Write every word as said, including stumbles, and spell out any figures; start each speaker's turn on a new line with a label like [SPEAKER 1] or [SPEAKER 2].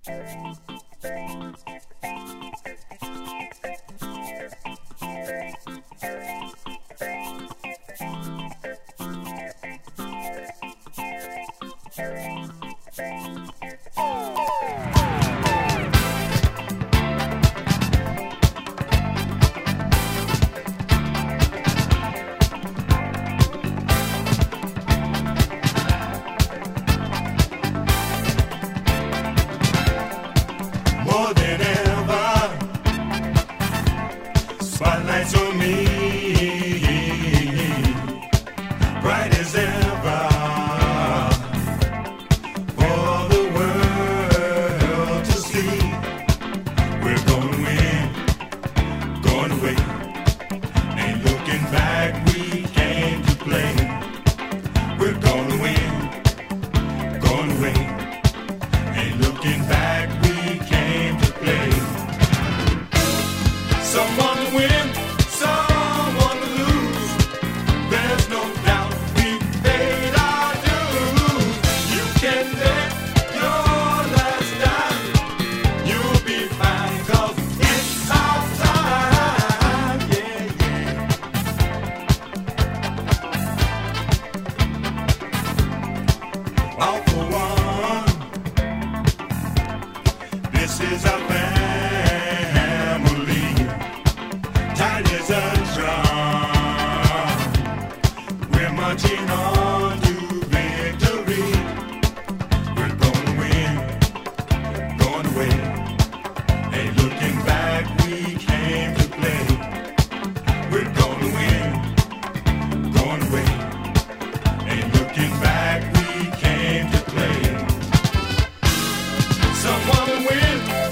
[SPEAKER 1] More than ever, spotlights on me, bright as ever, for the world to see. We're gonna win, gonna win, ain't looking back, we came to play. We're gonna win, gonna win, ain't looking back, we came to play. Someone to win, someone to lose. There's no doubt we paid our dues. You can bet your last dime you'll be fine, 'cause it's our time. Yeah, yeah. All for one. This is our family, tight as a drum. We're marching on to victory. We're gonna win, gonna win. Ain't looking back, we came to play. We're gonna win, gonna win. Ain't looking back, we came to play. Someone to win.